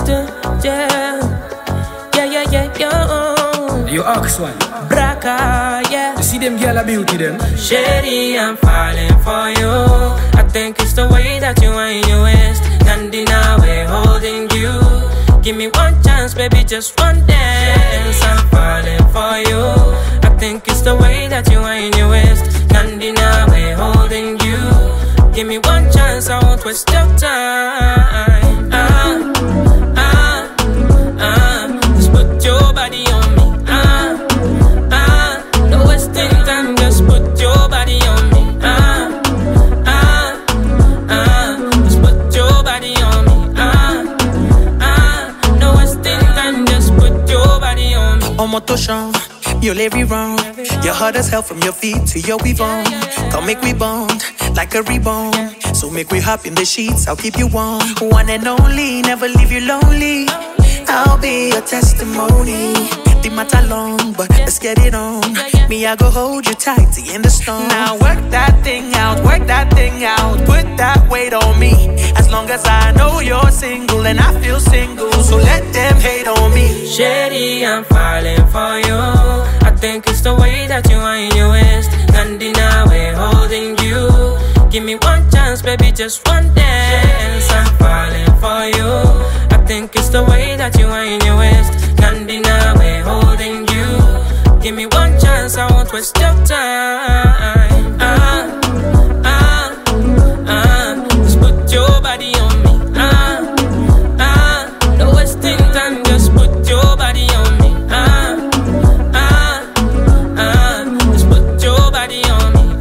You ask one. Braka, yeah. You see them girl a beauty them. Shady, I'm falling for you. I think it's the way that you wind your waist. Nandina, we're holding you. Give me one chance, baby, just one dance. I'm falling for you. I think it's the way that you wind your waist. Nandina, we're holding you. Give me one chance, I won't waste your time. Just put your body on me. No wasting time, just put your body on me. Just put your body on me. No wasting time, just put your body on me. On mon touchant, you let me wrong. Your hard as hell from your feet to your weave on. Come make we bond like a rebound. So make we hop in the sheets, I'll keep you warm. One and only, never leave you lonely. I'll be your testimony. The matter long, but let's get it on. Me, I go hold you tight to end the storm. Now work that thing out, work that thing out. Put that weight on me. As long as I know you're single and I feel single, so let them hate on me. Shady, I'm falling for you. I think it's the way that you wind your waist. Nandina, we're holding you. Give me one chance, baby, just one dance. I'm falling for you. I think it's the way that you wind your waist. Nandina, we're holding you. Give me one chance, I won't waste your time. Just put your body on me. No wasting time, just put your body on me. Just put your body on me.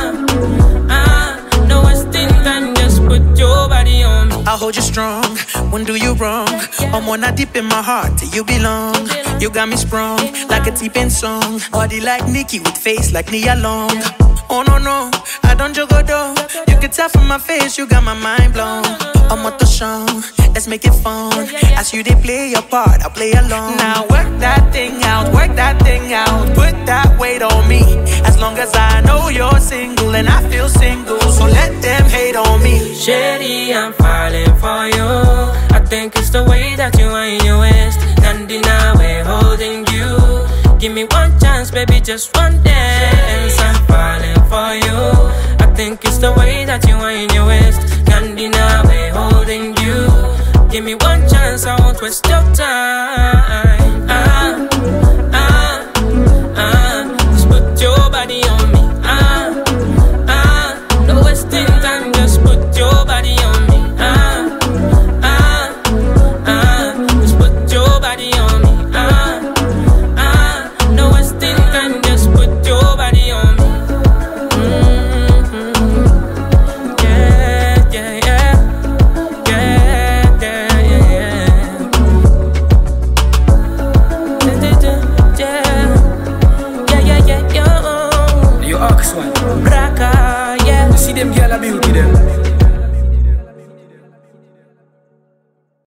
No wasting time, just put your body on me. I'll hold you strong, won't do you wrong. I'm wanna deep in my heart till you belong. You got me sprung like a T-Pain song. Body like Nicki with face like Nia Long. Oh no no, I don't joke though. You can tell from my face you got my mind blown. I'm on the show, let's make it fun. As you they play your part, I'll play along. Now work that thing out, work that thing out. Put that weight on me. As long as I know you're single and I feel single, so let them hate on me. Shady, I'm falling for you. I think it's the way that you wind your waist. Nandina, we're holding you. Give me one chance, baby, just one dance. I'm falling for you. I think it's the way that you wind your waist. Nandina, we're holding you. Give me one chance, I won't waste your time.